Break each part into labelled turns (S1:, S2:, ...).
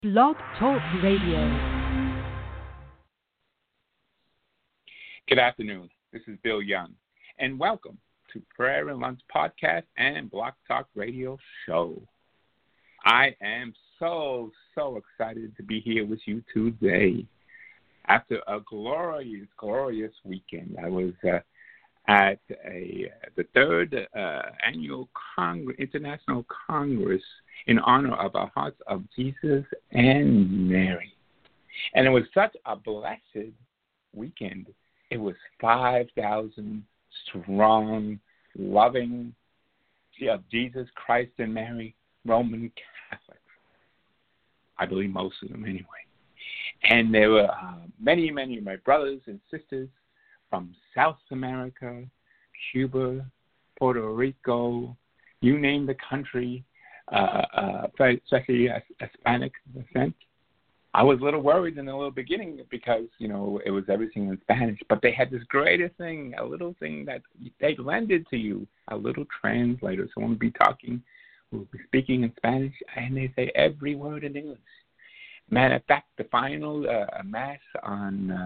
S1: Blog Talk Radio.
S2: Good afternoon. This is Bill Young, and welcome to Prayer and Lunch Podcast and Blog Talk Radio Show. I am so excited to be here with you today. After a glorious weekend, I was at the third annual International Congress in honor of our Hearts of Jesus and Mary. And it was such a blessed weekend. It was 5,000 strong, loving of Jesus Christ and Mary Roman Catholics. I believe most of them anyway. And there were many of my brothers and sisters from South America, Cuba, Puerto Rico, you name the country, especially Hispanic descent. I was a little worried in the little beginning because, it was everything in Spanish, but they had this greatest thing, a little thing that they lended to you, a little translator. Someone would be talking, who would be speaking in Spanish, and they say every word in English. Matter of fact, the final Mass on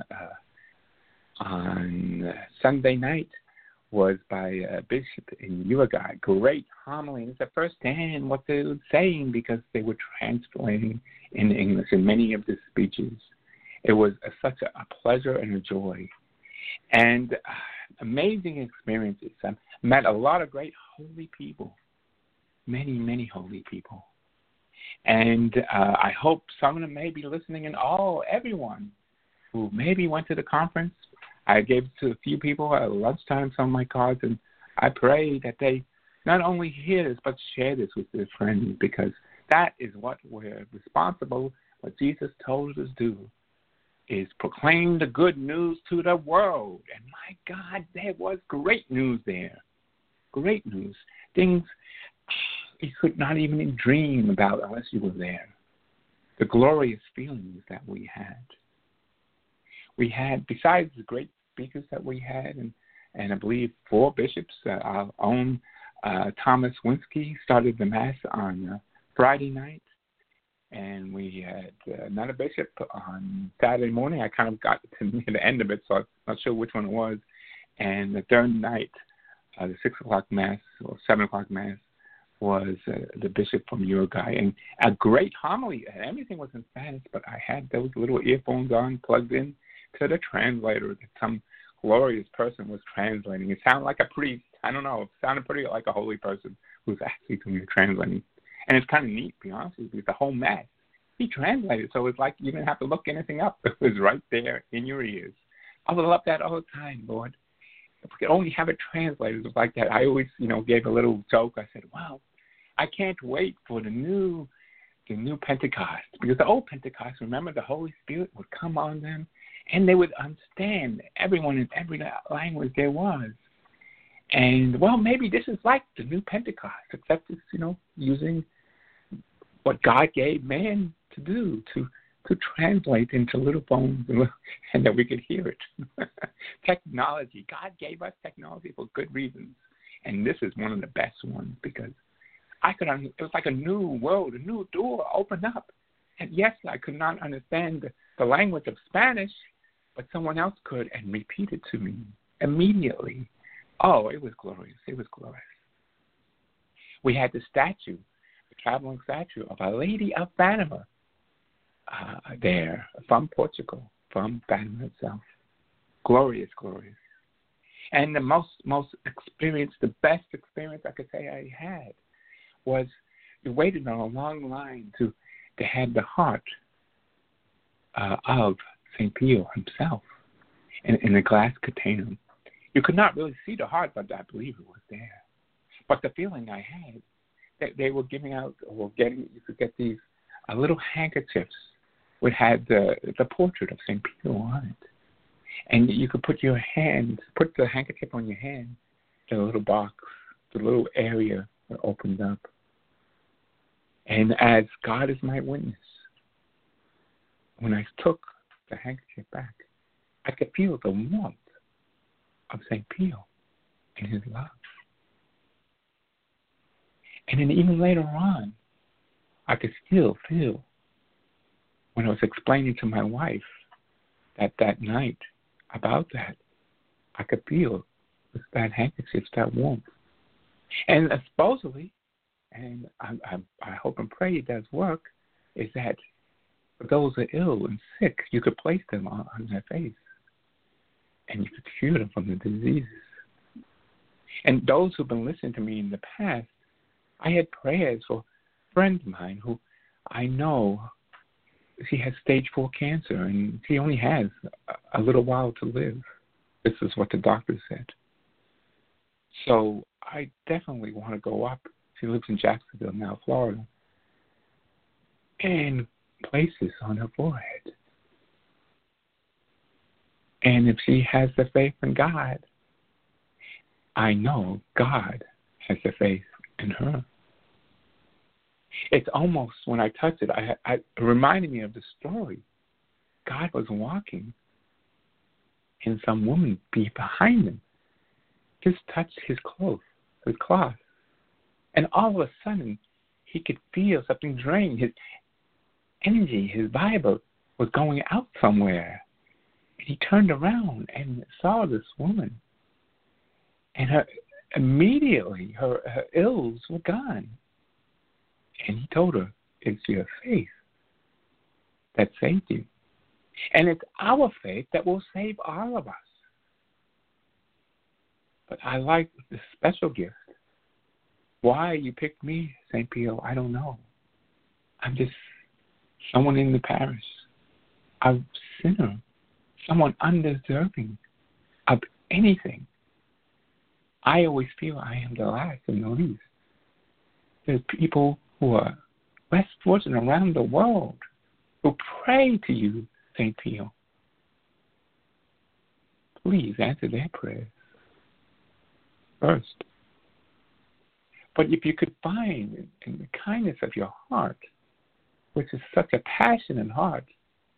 S2: Sunday night was by a bishop in Uruguay. Great homily. It's the first hand what they were saying because they were translating in English in many of the speeches. It was such a pleasure and a joy. And amazing experiences. I met a lot of great holy people. Many holy people. And I hope some of them may be listening, and everyone who maybe went to the conference. I gave it to a few people at lunchtime, some of my cards, and I pray that they not only hear this, but share this with their friends, because that is what we're responsible, what Jesus told us to do, is proclaim the good news to the world. And my God, there was great news there. Great news. Things you could not even dream about unless you were there. The glorious feelings that we had. We had, besides the great speakers that we had, and I believe 4 bishops, our own Thomas Winsky started the Mass on Friday night, and we had another bishop on Saturday morning. I kind of got to near the end of it, so I'm not sure which one it was. And the third night, the 6 o'clock Mass or 7 o'clock Mass, was the bishop from Uruguay. And a great homily. Everything was in Spanish, but I had those little earphones on, plugged in to the translator that some glorious person was translating. It sounded like a priest. I don't know. It sounded pretty like a holy person who's actually doing the translating. And it's kind of neat, to be honest with you. The whole Mass, he translated, so it's like you didn't have to look anything up. It was right there in your ears. I would love that all the time, Lord. If we could only have it translated like that. I always, gave a little joke. I said, wow, I can't wait for the new Pentecost. Because the old Pentecost, remember, the Holy Spirit would come on them, and they would understand everyone in every language there was. And, well, maybe this is like the new Pentecost, except it's, using what God gave man to do, to translate into little phones and that we could hear it. Technology. God gave us technology for good reasons. And this is one of the best ones because it was like a new world, a new door opened up. And yes, I could not understand the language of Spanish, but someone else could and repeat it to me immediately. Oh, it was glorious. It was glorious. We had the statue, the traveling statue of Our Lady of Fatima there from Portugal, from Fatima itself. Glorious. And the most experience, the best experience I could say I had was we waited on a long line to have the heart of St. Pio himself in the glass container. You could not really see the heart, but I believe it was there. But the feeling I had, that they were giving out, you could get these little handkerchiefs which had the portrait of St. Pio on it. And you could put the handkerchief on your hand, the little box, the little area that opens up. And as God is my witness, when I took the handkerchief back, I could feel the warmth of St. Pio and his love. And then even later on, I could still feel was explaining to my wife that night about that, I could feel that handkerchief, that warmth. And supposedly, and I hope and pray it does work, is that for those who are ill and sick, you could place them on their face, and you could cure them from the diseases. And those who've been listening to me in the past, I had prayers for a friend of mine who I know she has stage 4 cancer, and she only has a little while to live. This is what the doctor said. So I definitely want to go up. She lives in Jacksonville now, Florida, and place this on her forehead. And if she has the faith in God, I know God has the faith in her. It's almost, when I touched it, it reminded me of the story. God was walking, and some woman behind him just touched his cloth, and all of a sudden, he could feel something drain. His energy, his Bible was going out somewhere. And he turned around and saw this woman, and immediately her ills were gone. And he told her, it's your faith that saved you. And it's our faith that will save all of us. But I like the special gift. Why you picked me, St. Pio, I don't know. I'm just someone in the parish, a sinner, someone undeserving of anything. I always feel I am the last and the least. There's people who are less fortunate around the world who pray to you, St. Pio. Please answer their prayers first. But if you could find in the kindness of your heart, which is such a passionate heart,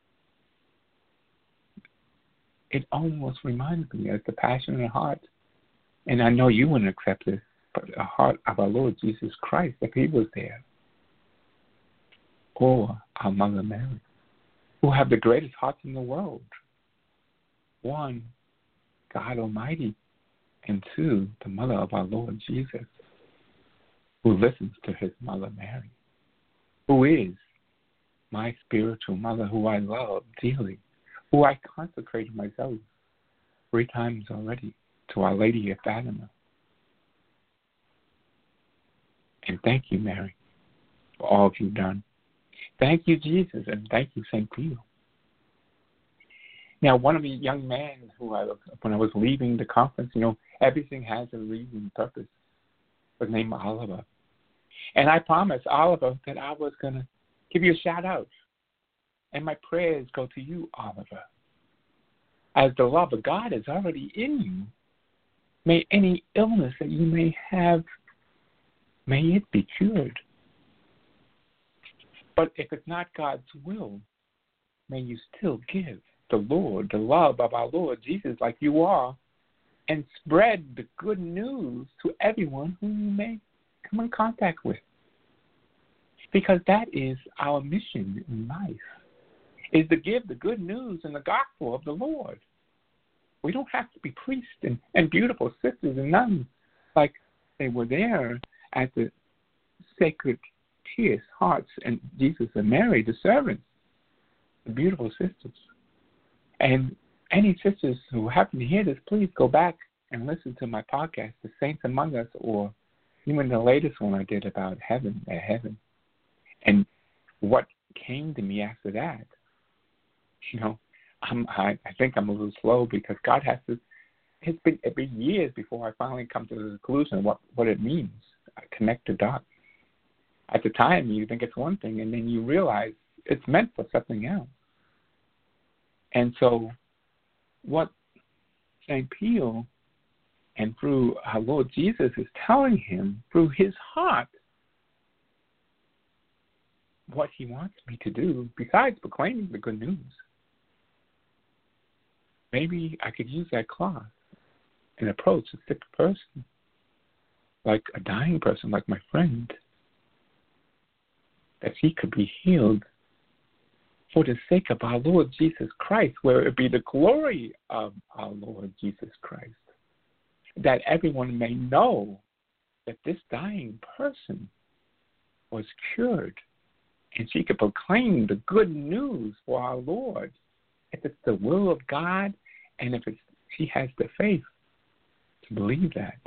S2: it almost reminds me of the passionate heart, and I know you wouldn't accept this, but the heart of our Lord Jesus Christ, if he was there, or our Mother Mary, who have the greatest hearts in the world. One, God Almighty, and two, the mother of our Lord Jesus, who listens to his Mother Mary, who is my spiritual mother, who I love dearly, who I consecrated myself 3 times already to Our Lady of Fatima. And thank you, Mary, for all you've done. Thank you, Jesus, and thank you, St. Pio. Now, one of the young men when I was leaving the conference, everything has a reason and purpose, was named Oliver. And I promised Oliver that I was going to give you a shout out. And my prayers go to you, Oliver. As the love of God is already in you, may any illness that you may have, may it be cured. But if it's not God's will, may you still give the Lord, the love of our Lord Jesus like you are, and spread the good news to everyone who you may come in contact with. Because that is our mission in life, is to give the good news and the gospel of the Lord. We don't have to be priests and beautiful sisters and nuns like they were there at the Sacred Tears, Hearts, and Jesus and Mary, the servants, the beautiful sisters. And any sisters who happen to hear this, please go back and listen to my podcast, The Saints Among Us, or even the latest one I did about heaven, and what came to me after that. I think I'm a little slow because God has to. It's been years before I finally come to the conclusion of what it means. I connect the dots. At the time, you think it's one thing, and then you realize it's meant for something else. And so, what St. Pio and through our Lord Jesus is telling him through his heart what he wants me to do, besides proclaiming the good news. Maybe I could use that cloth and approach a sick person, like a dying person, like my friend, that he could be healed for the sake of our Lord Jesus Christ, where it be the glory of our Lord Jesus Christ, that everyone may know that this dying person was cured, and she could proclaim the good news for our Lord, if it's the will of God, and if she has the faith to believe that.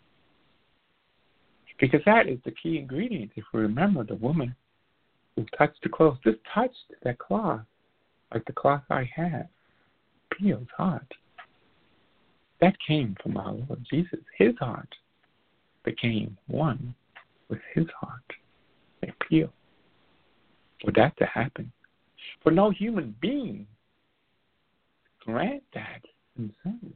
S2: Because that is the key ingredient. If we remember the woman who touched the cloth, just touched that cloth, like the cloth I have, Pio's heart. That came from our Lord Jesus. His heart became one with his heart. And Pio. For that to happen. For no human being grant that themselves.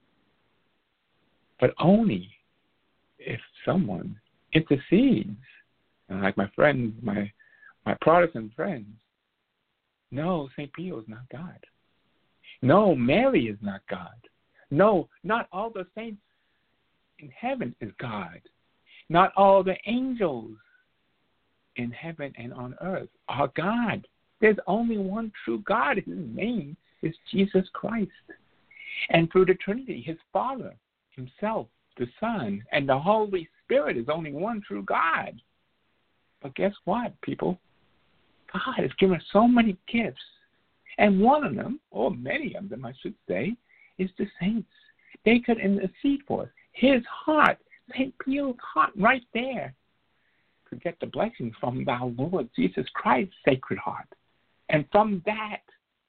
S2: But only if someone intercedes. And like my friends, my Protestant friends, no, St. Pio is not God. No, Mary is not God. No, not all the saints in heaven is God. Not all the angels in heaven and on earth are God. There's only one true God. His name is Jesus Christ. And through the Trinity, his Father, himself, the Son, and the Holy Spirit is only one true God. But guess what, people? God has given us so many gifts. And one of them, or many of them, I should say, is the saints. They could intercede for us. His heart, St. Pio's heart, right there, to get the blessings from our Lord Jesus Christ's sacred heart. And from that,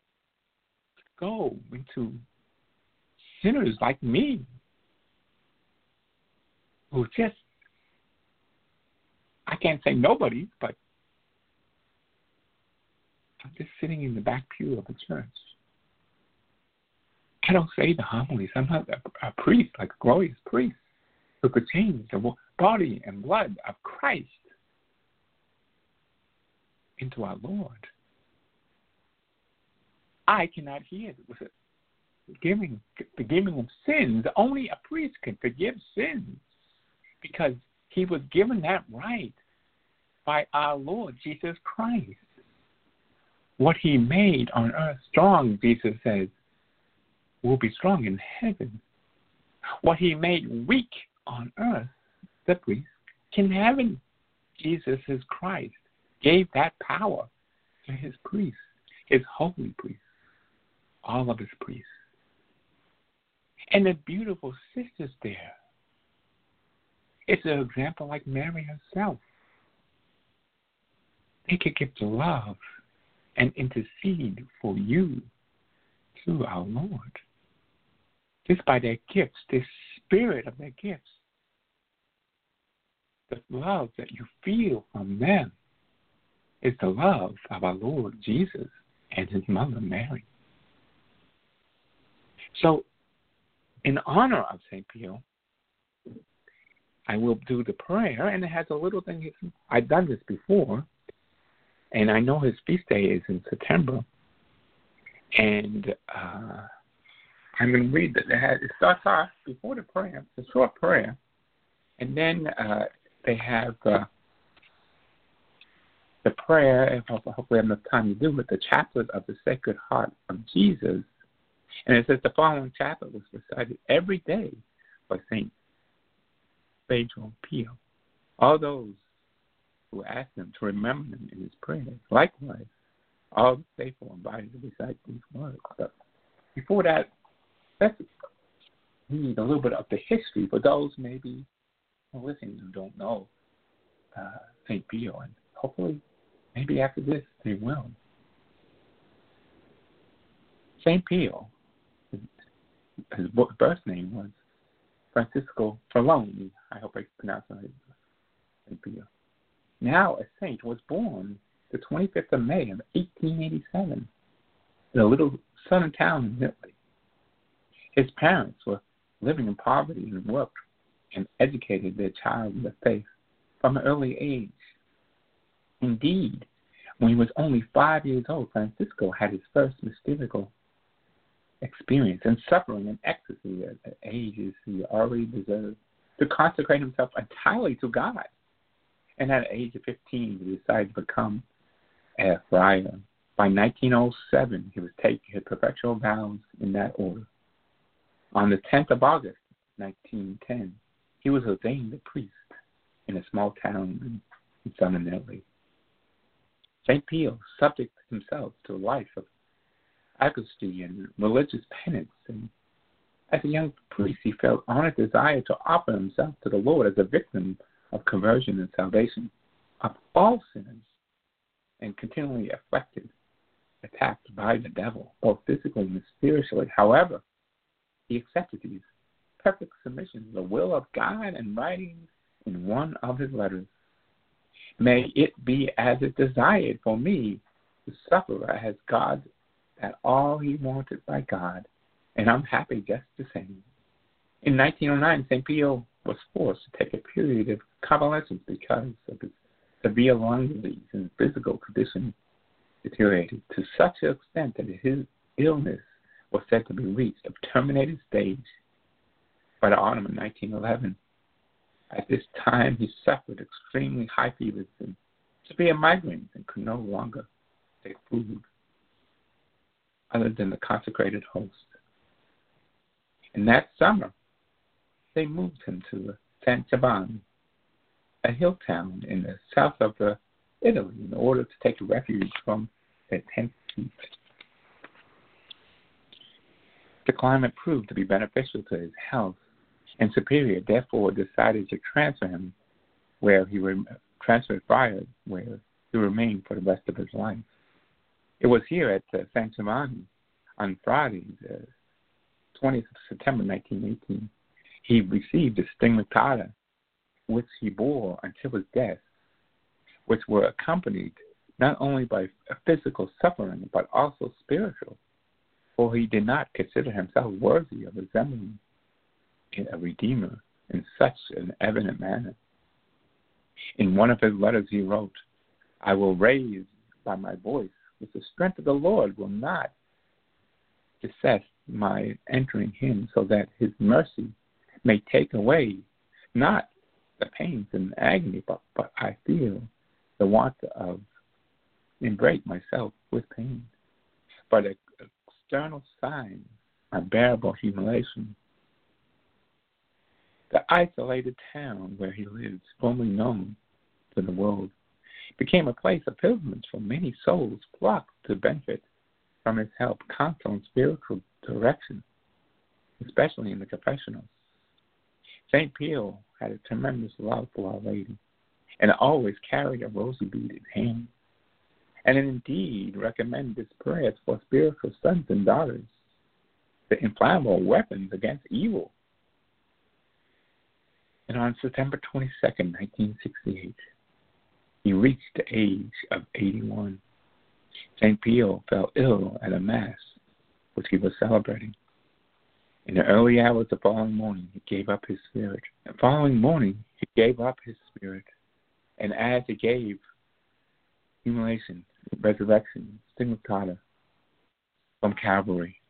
S2: go into sinners like me, who just, I can't say nobody, but I'm just sitting in the back pew of the church. I don't say the homilies. I'm not a priest, like a glorious priest, who could change the body and blood of Christ into our Lord. I cannot hear the forgiving of sins. Only a priest can forgive sins, because he was given that right by our Lord Jesus Christ. What he made on earth strong, Jesus says, will be strong in heaven. What he made weak on earth, the priest, can heaven. Jesus is Christ. Gave that power to his priests, his holy priests, all of his priests. And the beautiful sisters there. It's an example like Mary herself. They could give the love and intercede for you to our Lord. Just by their gifts, the spirit of their gifts, the love that you feel from them is the love of our Lord Jesus and his mother Mary. So, in honor of St. Pio, I will do the prayer, and it has a little thing. I've done this before, and I know his feast day is in September, and I'm going to read that. It starts off before the prayer. It's a short prayer, and then they have the prayer. Hopefully I have enough time to do it. The Chaplet of the Sacred Heart of Jesus, and it says the following chaplet was recited every day by Saint Pedro Pio. All those who ask him to remember them in his prayers. Likewise, all the faithful invited to recite these words. But before that, let's read a little bit of the history for those maybe listening who don't know St. Pio, and hopefully maybe after this they will. St. Pio, his birth name was Francisco Ferloni. I hope I pronounced it right. St. Pio. Now a saint, was born the 25th of May of 1887 in a little southern town in Italy. His parents were living in poverty and worked and educated their child in the faith from an early age. Indeed, when he was only 5 years old, Francisco had his first mystical experience and suffering and ecstasy at ages he already deserved to consecrate himself entirely to God. And at the age of 15, he decided to become a friar By 1907, he was taking his perpetual vows in that order. On the 10th of August, 1910, he was ordained a priest in a small town in southern Italy. St. Pio subjected himself to a life of austere and religious penance, and as a young priest, he felt honored desire to offer himself to the Lord as a victim of conversion and salvation of all sinners, and continually attacked by the devil, both physically and spiritually. However, he accepted these perfect submissions to the will of God and writing in one of his letters, "May it be as it desired for me to suffer as God, that all he wanted by God, and I'm happy just the same." In 1909, St. Pio was forced to take a period of convalescence because of his severe lung disease, and his physical condition deteriorated to such an extent that his illness was said to be reached a terminated stage by the autumn of 1911. At this time, he suffered extremely high fevers and severe migraines and could no longer take food other than the consecrated host. In that summer, they moved him to San Giovanni, a hill town in the south of Italy, in order to take refuge from the intense heat. The climate proved to be beneficial to his health, and Superior therefore decided to transfer him where he remained for the rest of his life. It was here at San Giovanni on Friday, the 20th of September 1918, he received the stigmata which he bore until his death, which were accompanied not only by physical suffering but also spiritual, for he did not consider himself worthy of resembling a Redeemer in such an evident manner. In one of his letters he wrote, "I will raise by my voice, with the strength of the Lord will not cess my entering him, so that his mercy may take away not the pains and agony, but I feel the want of and break myself with pain. But external signs unbearable humiliation." The isolated town where he lived, formerly known to the world, became a place of pilgrimage for many souls flocked to benefit from his help, counsel, and spiritual direction, especially in the confessionals. St. Pio had a tremendous love for Our Lady and always carried a rosy bead in hand, and indeed recommended his prayers for spiritual sons and daughters, the inflammable weapons against evil. And on September 22nd, 1968, he reached the age of 81. St. Pio fell ill at a Mass, which he was celebrating. In the early hours of the following morning, he gave up his spirit. And as he gave humiliation, resurrection, stigmata from Calvary,